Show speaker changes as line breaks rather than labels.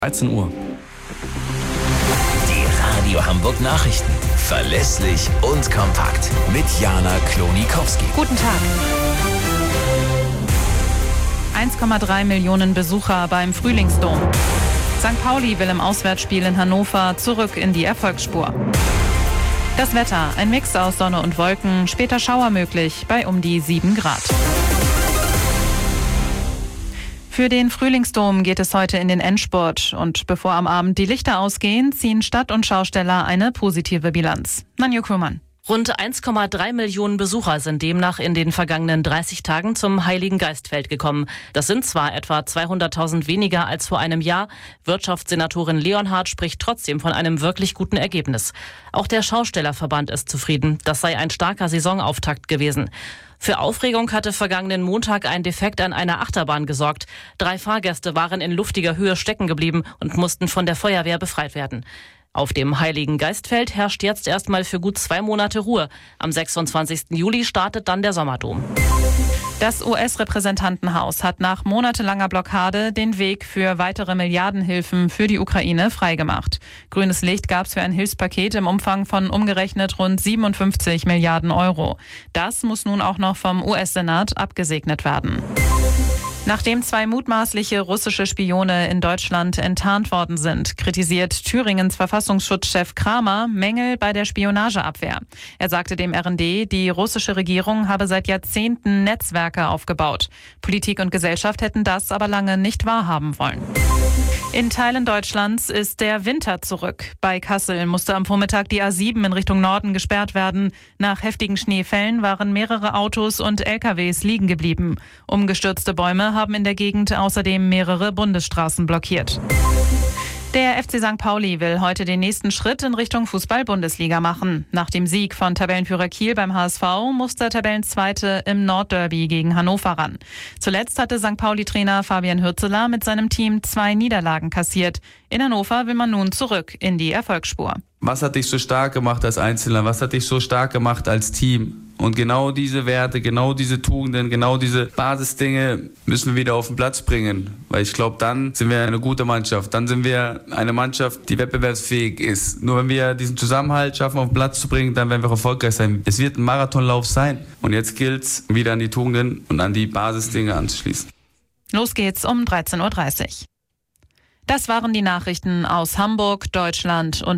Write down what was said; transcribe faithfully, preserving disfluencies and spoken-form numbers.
dreizehn Uhr.
Die Radio Hamburg Nachrichten. Verlässlich und kompakt. Mit Jana Klonikowski.
Guten Tag. eins Komma drei Millionen Besucher beim Frühlingsdom. Sankt Pauli will im Auswärtsspiel in Hannover zurück in die Erfolgsspur. Das Wetter, ein Mix aus Sonne und Wolken, später Schauer möglich bei um die sieben Grad. Für den Frühlingsdom geht es heute in den Endspurt. Und bevor am Abend die Lichter ausgehen, ziehen Stadt und Schausteller eine positive Bilanz. Nanju Krümann.
Rund eins Komma drei Millionen Besucher sind demnach in den vergangenen dreißig Tagen zum Heiligen Geistfeld gekommen. Das sind zwar etwa zweihunderttausend weniger als vor einem Jahr. Wirtschaftssenatorin Leonhardt spricht trotzdem von einem wirklich guten Ergebnis. Auch der Schaustellerverband ist zufrieden. Das sei ein starker Saisonauftakt gewesen. Für Aufregung hatte vergangenen Montag ein Defekt an einer Achterbahn gesorgt. Drei Fahrgäste waren in luftiger Höhe stecken geblieben und mussten von der Feuerwehr befreit werden. Auf dem Heiligen Geistfeld herrscht jetzt erstmal für gut zwei Monate Ruhe. Am sechsundzwanzigsten Juli startet dann der Sommerdom.
Das U S-Repräsentantenhaus hat nach monatelanger Blockade den Weg für weitere Milliardenhilfen für die Ukraine freigemacht. Grünes Licht gab es für ein Hilfspaket im Umfang von umgerechnet rund siebenundfünfzig Milliarden Euro. Das muss nun auch noch vom U S-Senat abgesegnet werden. Nachdem zwei mutmaßliche russische Spione in Deutschland enttarnt worden sind, kritisiert Thüringens Verfassungsschutzchef Kramer Mängel bei der Spionageabwehr. Er sagte dem R N D, die russische Regierung habe seit Jahrzehnten Netzwerke aufgebaut. Politik und Gesellschaft hätten das aber lange nicht wahrhaben wollen. In Teilen Deutschlands ist der Winter zurück. Bei Kassel musste am Vormittag die A sieben in Richtung Norden gesperrt werden. Nach heftigen Schneefällen waren mehrere Autos und L K Ws liegen geblieben. Umgestürzte Bäume haben in der Gegend außerdem mehrere Bundesstraßen blockiert. Der F C Sankt Pauli will heute den nächsten Schritt in Richtung Fußball-Bundesliga machen. Nach dem Sieg von Tabellenführer Kiel beim H S V muss der Tabellenzweite im Nordderby gegen Hannover ran. Zuletzt hatte Sankt Pauli-Trainer Fabian Hürzeler mit seinem Team zwei Niederlagen kassiert. In Hannover will man nun zurück in die Erfolgsspur.
Was hat dich so stark gemacht als Einzelner? Was hat dich so stark gemacht als Team? Und genau diese Werte, genau diese Tugenden, genau diese Basisdinge müssen wir wieder auf den Platz bringen. Weil ich glaube, dann sind wir eine gute Mannschaft. Dann sind wir eine Mannschaft, die wettbewerbsfähig ist. Nur wenn wir diesen Zusammenhalt schaffen, auf den Platz zu bringen, dann werden wir auch erfolgreich sein. Es wird ein Marathonlauf sein. Und jetzt gilt es, wieder an die Tugenden und an die Basisdinge anzuschließen.
Los geht's um dreizehn Uhr dreißig. Das waren die Nachrichten aus Hamburg, Deutschland und